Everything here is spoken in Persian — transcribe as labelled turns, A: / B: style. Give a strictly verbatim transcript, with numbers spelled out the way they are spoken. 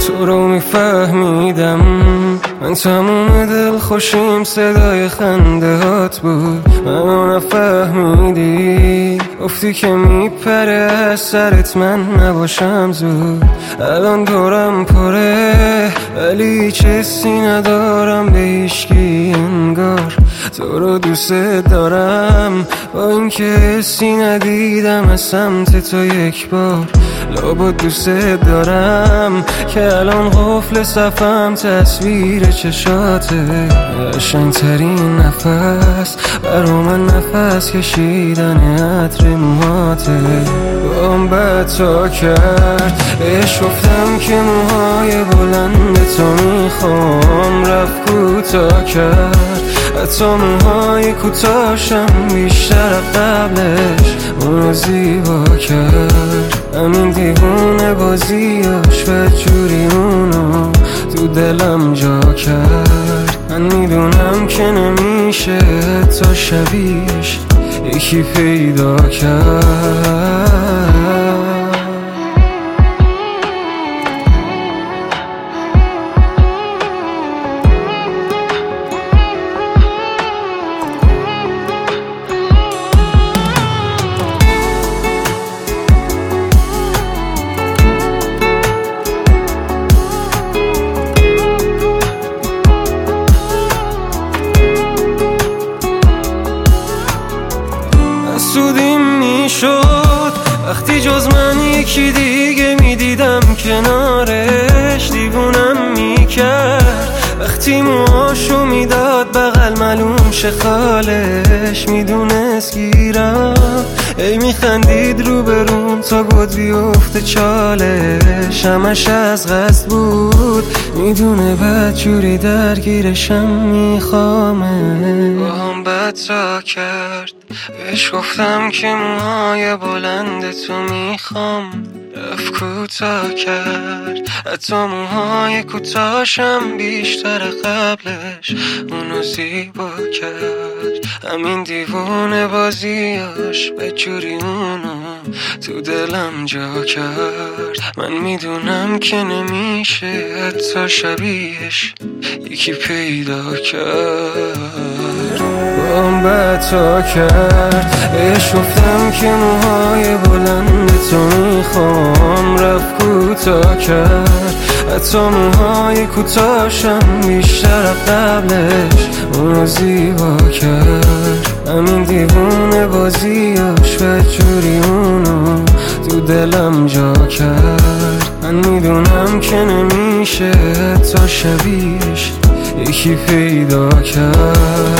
A: تو رو میفهمیدم، من تموم دل خوشیم صدای خنده هات بود. منو نفهمیدی، گفتی که میپره از سرت من نباشم زود. الان دورم پره ولی چیزی ندارم به هیچکی انگار. تو رو دوست دارم با اینکه حسی ندیدم از سمت تو یک بار. لابد دوست دارم که الان قفل صفم تصویر چشاته. قشنگترین نفس برا من نفس کشیدن عطر موهاته. بام بد تا کرد بهش گفتم که موهای بلند تو میخوام، رفت کوتا کرد حتی موهای کوتاشم بیشتر قبلش اونو زیبا کرد. همین دیوونه بازیاش بدجوری اونو تو دلم جا کرد. من میدونم که نمیشه تا شبیهش یکی پیدا کرد. سودیم میشد وقتی جز من یکی دیگه میدیدم کنارش. دیوونم میکرد وقتی موهاشو میداد بغل معلوم شه خالش. میدونست گیرم ای میخندید رو برون تا گد بیفته چالش. همش از قصد بود، میدونه بدجوری درگیرشم میخوامه. با هم بد تا کرد بهش گفتم که موهای بلند تو میخوام، رفت کوتا کرد حتی موهای کوتاشم بیشتر قبلش اونو زیبا کرد. همین دیوونه بازیاش بدجوری اونو تو دلم جا کرد. من میدونم که نمیشه حتی شبیهش یکی پیدا کرد. بام بد تا کرد بهش گفتم که موهای بلند تو میخوام، رفت کوتا کرد حتی موهای کوتاشم بیشتر قبلش اونو زیبا کرد. همین دیوونه بازیاش بدجوری اونو تو دلم جا کرد. من میدونم که نمیشه حتی شبیهش یکی پیدا کرد.